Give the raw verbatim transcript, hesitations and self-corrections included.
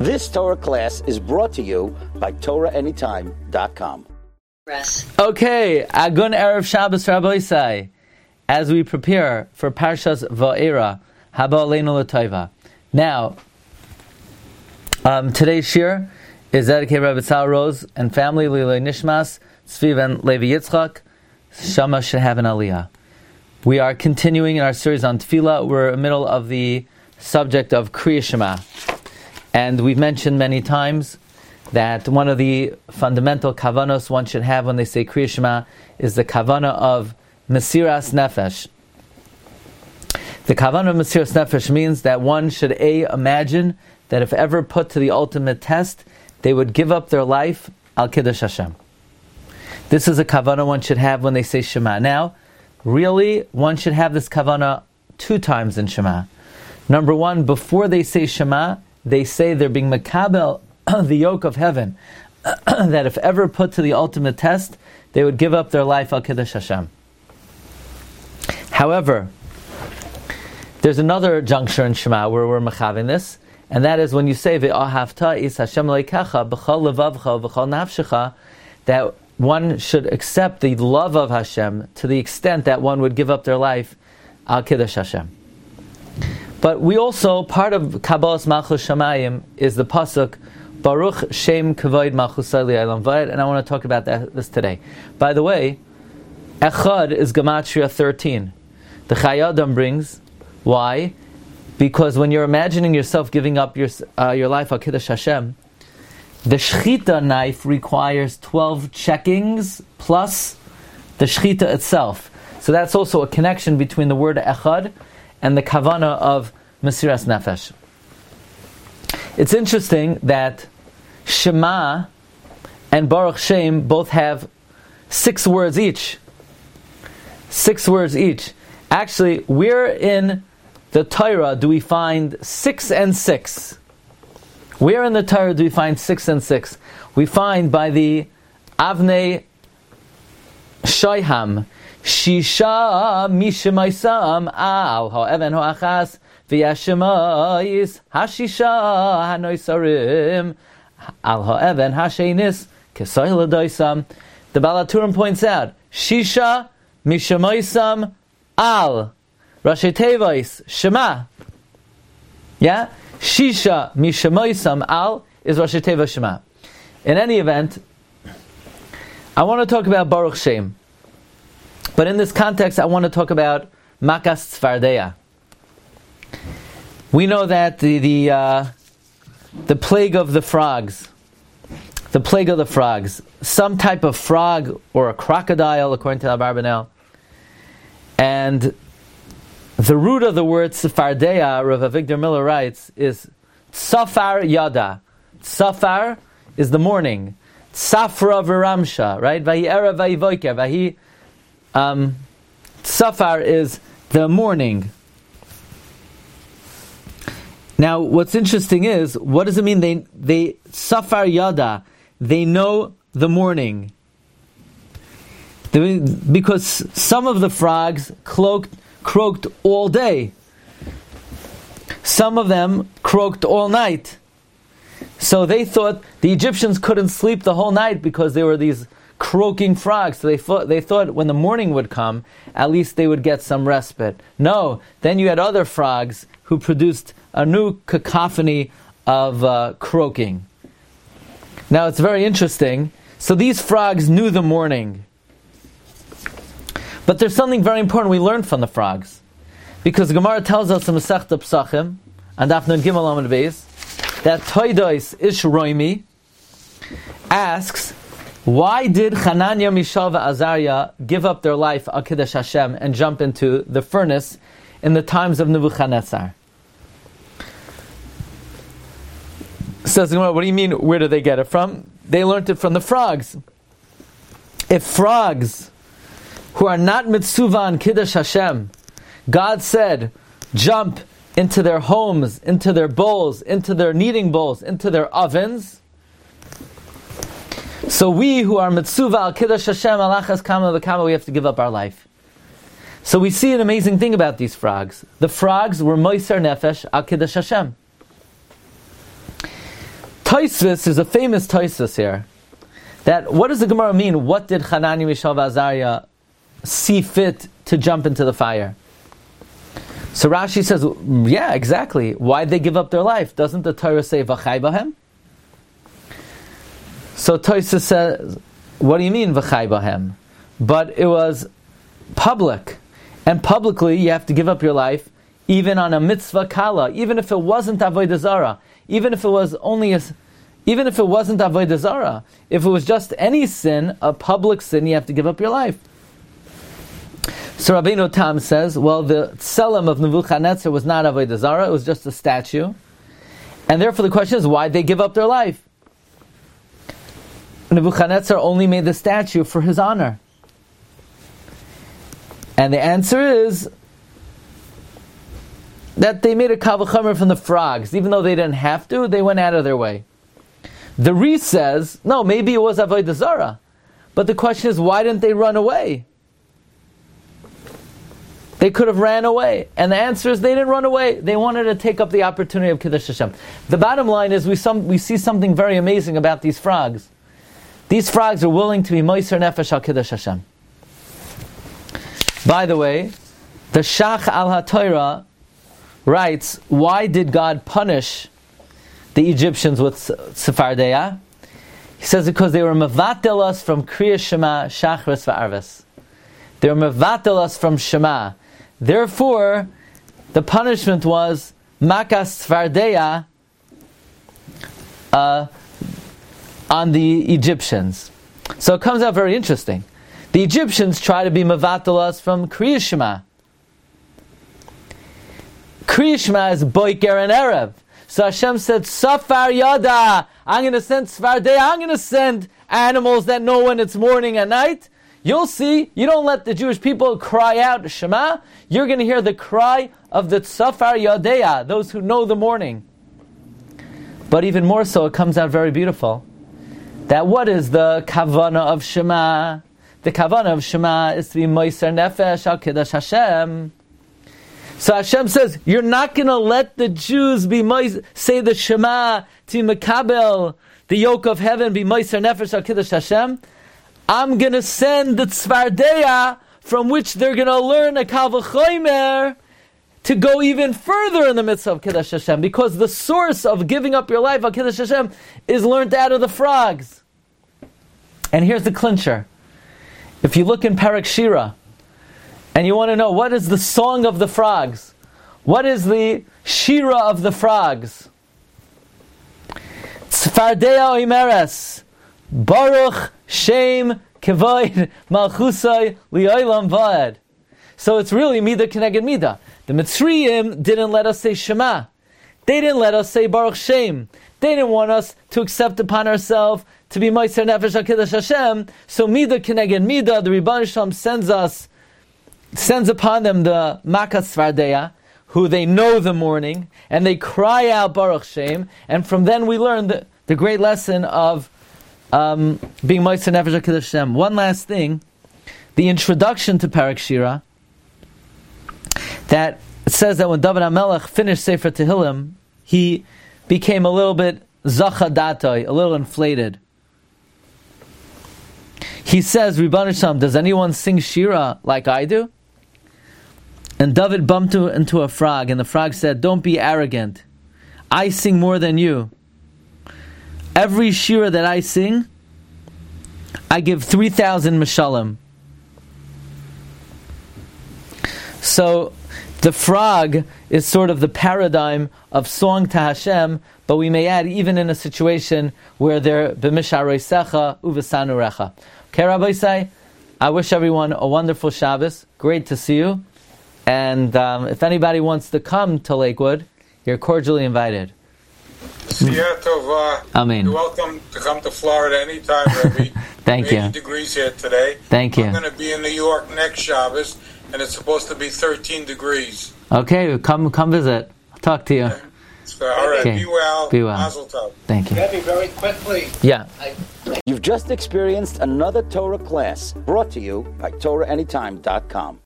This Torah class is brought to you by Torah Anytime dot com. Okay, Agun Erev Shabbos Rabbi Isai, as we prepare for Parshas Va'era, Haba Aleinu L'Tova. Now, um, today's shir is dedicated to Rabbi Tzal Rose and family, Lilei Nishmas, Tzvi and Levi Yitzchak, Shama should have an Aliyah. We are continuing in our series on Tefillah. We're in the middle of the subject of Kriya Shema. And we've mentioned many times that one of the fundamental kavanos one should have when they say Kriya Shema is the kavana of Mesiras Nefesh. The kavana of Mesiras Nefesh means that one should A, imagine that if ever put to the ultimate test, they would give up their life al Kiddush Hashem. This is a kavana one should have when they say Shema. Now, really, one should have this kavana two times in Shema. Number one, before they say Shema, they say they're being makabel, the yoke of heaven, that if ever put to the ultimate test, they would give up their life al Kiddush Hashem. However, there's another juncture in Shema where we're machavin this, and that is when you say ve'ahavta is Hashem leikecha b'chol levavcha v'chol nafshecha, that one should accept the love of Hashem to the extent that one would give up their life al Kiddush Hashem. But we also, part of Kabbalas Malchus Shamayim is the pasuk Baruch Shem Kavod Malchusai Li'olam Vayed, and I want to talk about that this today. By the way, Echad is Gematria thirteen. The Chayei Adam brings, why? Because when you're imagining yourself giving up your uh, your life al Kiddush Hashem, the Shechita knife requires twelve checkings plus the Shechita itself. So that's also a connection between the word Echad and the kavana of Mesiras Nefesh. It's interesting that Shema and Baruch Shem both have six words each. Six words each. Actually, where in the Torah do we find six and six? Where in the Torah do we find six and six? We find by the Avnei Shoyham, Shisha Mishemaisam Al Ha'even Ha'achas V'yashemayis Hashisha Hanoisarim Al Ha'even Ha'sheinis Kesoy L'doisam. The Baal HaTurim points out Shisha Mishemaisam Al Rashi Tevois Shema. Yeah? Shisha Mishemaisam Al is Rashi Teva Shema. In any event, I want to talk about Baruch Shem. But in this context, I want to talk about Makas Tzfardeya. We know that the the, uh, the plague of the frogs, the plague of the frogs, some type of frog or a crocodile, according to Abarbanel, and the root of the word Tzfardeya, Rav Avigdor Miller writes, is Tzafar Yada. Tzafar is the morning. Tzafra v'ramsha, right? Vahi era vahi voiker, vahi. Um, Tzafar is the morning. Now, what's interesting is, what does it mean? They they Tzafar Yada, they know the morning. They, because some of the frogs cloaked, croaked all day. Some of them croaked all night. So they thought the Egyptians couldn't sleep the whole night because there were these croaking frogs. So they thought, they thought when the morning would come, at least they would get some respite. No, then you had other frogs who produced a new cacophony of uh, croaking. Now it's very interesting. So these frogs knew the morning. But there's something very important we learned from the frogs. Because the Gemara tells us in Masechta Pesachim, and Daf Nun Gimel Amud Beis, that Toidos Ish Roimi asks, why did Hananiah, Mishael, and Azariah give up their life al Kiddush Hashem and jump into the furnace in the times of Nebuchadnezzar? Says the Gemara, what do you mean, where did they get it from? They learned it from the frogs. If frogs who are not mitzuvah on Kiddush Hashem, God said, jump into their homes, into their bowls, into their kneading bowls, into their ovens. So we who are mitzuvah al Kiddush Hashem alachas kama v'kama, we have to give up our life. So we see an amazing thing about these frogs. The frogs were moiser nefesh al Kiddush Hashem. Tosfos is a famous Tosfos here. That what does the Gemara mean? What did Hanani, Mishael, Azariah see fit to jump into the fire? So Rashi says, yeah, exactly. Why'd they give up their life? Doesn't the Torah say v'chai bahem? So Tosfos says, what do you mean v'chai bahem? But it was public, and publicly you have to give up your life, even on a mitzvah kala, even if it wasn't avodah zarah, even if it was only a, even if it wasn't avodah zarah, if it was just any sin, a public sin, you have to give up your life. So Rabbeinu Tam says, well, the tselem of Nebuchadnezzar was not avodah zarah; it was just a statue, and therefore the question is, why did they give up their life? Nebuchadnezzar only made the statue for his honor, and the answer is that they made a kal v'chomer from the frogs. Even though they didn't have to, they went out of their way. The Ri says, no, maybe it was avodah zarah, but the question is, why didn't they run away? They could have ran away. And the answer is they didn't run away. They wanted to take up the opportunity of Kiddush Hashem. The bottom line is we some, we see something very amazing about these frogs. These frogs are willing to be Moiser Nefesh al Kiddush Hashem. By the way, the Shach al HaTorah writes, why did God punish the Egyptians with Sephardeya? He says because they were mevatel us from Kriya Shema, Shachris v'Arvis. They were mevatel us from Shema. Therefore, the punishment was makas Sephardeya uh, on the Egyptians. So it comes out very interesting. The Egyptians try to be mevatel us from Kriya Shema. Kriya Shema is Boiker and Erev. So Hashem said, Safar Yada, I'm going to send Sephardeya, I'm going to send animals that know when it's morning and night. You'll see, you don't let the Jewish people cry out Shema, you're going to hear the cry of the Safar Yadea, those who know the morning. But even more so, it comes out very beautiful. That what is the Kavana of Shema? The Kavana of Shema is to be Moiser Nefesh al Kiddush Hashem. So Hashem says, you're not going to let the Jews be mois- say the Shema to Mekabel, the yoke of heaven, be Moiser Nefesh al Kiddush Hashem. I'm going to send the Tzvardeya from which they're going to learn a Kal V'chomer to go even further in the mitzvah of Kiddush Hashem, because the source of giving up your life on Kiddush Hashem is learned out of the frogs. And here's the clincher. If you look in Parak Shira, and you want to know what is the song of the frogs, what is the Shira of the frogs? Tzvardeya Oimeres, Baruch Shem Kevoid Malchusai Li'olam Va'ed. So it's really Midah Keneged Midah. The Mitzrayim didn't let us say Shema. They didn't let us say Baruch Shem. They didn't want us to accept upon ourselves to be Moiser Nefesh HaKiddush Hashem. So Midah Keneged Midah, the Rebbeinu Shalom sends us, sends upon them the Makas Tzvardeya, who they know the morning, and they cry out Baruch Shem, and from then we learn the, the great lesson of um, being Moiser Nefesh HaKiddush Hashem. One last thing, the introduction to Parak Shira, that it says that when David HaMelech finished Sefer Tehillim, he became a little bit zacha datoi, a little inflated. He says, Rebbeinu Shalom, does anyone sing Shira like I do? And David bumped into a frog, and the frog said, don't be arrogant. I sing more than you. Every Shira that I sing, I give three thousand Mishalim. So, the frog is sort of the paradigm of song to Hashem, but we may add even in a situation where they're b'misharoisecha uvesanurecha. Okay, Rabbi Say, I wish everyone a wonderful Shabbos. Great to see you. And um, if anybody wants to come to Lakewood, you're cordially invited. Siyah Tova. Amen. You're welcome to come to Florida anytime, Rebbe. Thank eighty you. degrees here today. Thank you. I'm going to be in New York next Shabbos, and it's supposed to be thirteen degrees. Okay, come come visit. I'll talk to you. So, all right, Okay. be well. Be well. Mazel tov. Thank you. Rebbe, very quickly. Yeah. I, You've just experienced another Torah class brought to you by Torah Anytime dot com.